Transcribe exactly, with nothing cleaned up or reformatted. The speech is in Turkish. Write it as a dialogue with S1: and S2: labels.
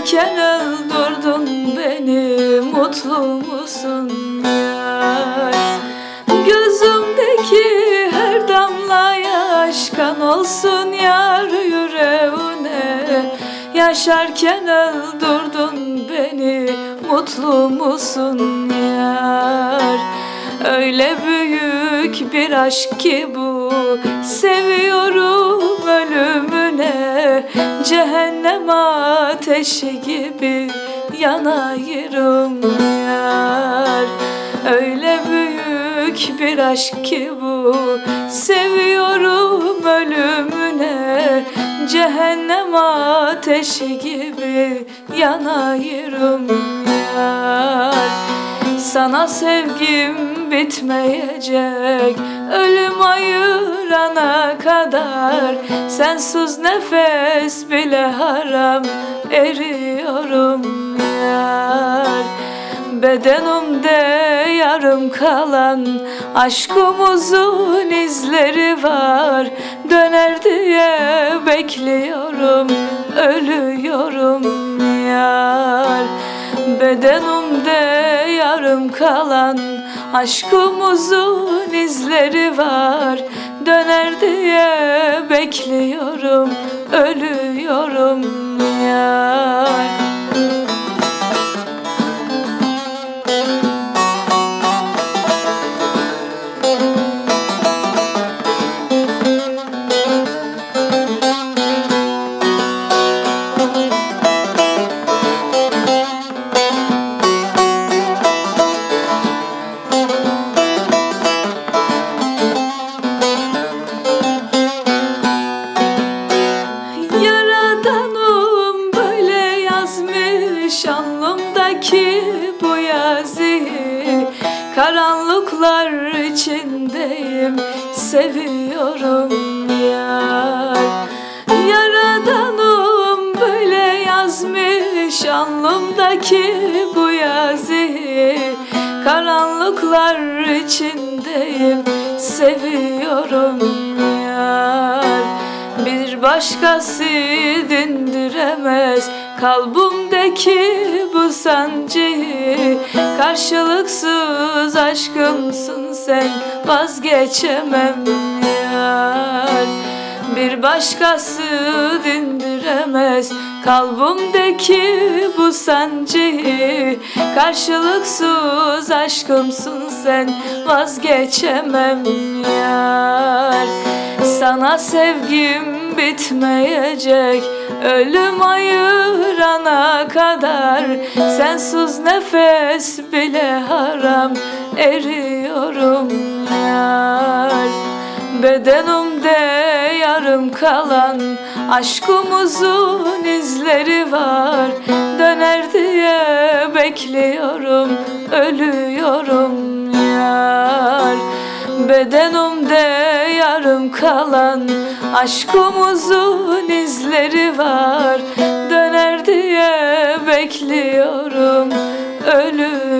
S1: Yaşarken öldürdün beni, mutlu musun yar? Gözümdeki her damla yaş kan olsun yar yüreğine. Yaşarken öldürdün beni, mutlu musun yar? Öyle büyük bir aşk ki bu, seviyorum ölümüne. Cehennem ateşi gibi yanayım yar. Öyle büyük bir aşk ki bu, seviyorum ölümüne. Cehennem ateşi gibi yanayım yar. Sana sevgim bitmeyecek, ölüm ayırana kadar. Sensiz nefes bile haram, eriyorum yar. Bedenimde yarım kalan aşkımızın izleri var. Döner diye bekliyorum, ölüyorum yar. Bedenimde yarım kalan aşkımızın izleri var. Döner diye bekliyorum, ölüyorum yar. Alnımdaki bu yazıyı, karanlıklar içindeyim, seviyorum yar. Yaradanım böyle yazmış alnımdaki bu yazıyı, karanlıklar içindeyim, seviyorum yar. Bir başkası dindiremez kalbimdeki bu sancıyı. Karşılıksız aşkımsın sen, vazgeçemem yar. Bir başkası dindiremez kalbimdeki bu sancıyı. Karşılıksız aşkımsın sen, vazgeçemem yar. Sana sevgim bitmeyecek, ölüm ayırana kadar. Sensiz nefes bile haram, eriyorum yar. Bedenimde yarım kalan aşkımızın izleri var. Döner diye bekliyorum, ölüyorum yar. Bedenimde yarım kalan aşkımızın izleri var. Döner diye bekliyorum, ölüyorum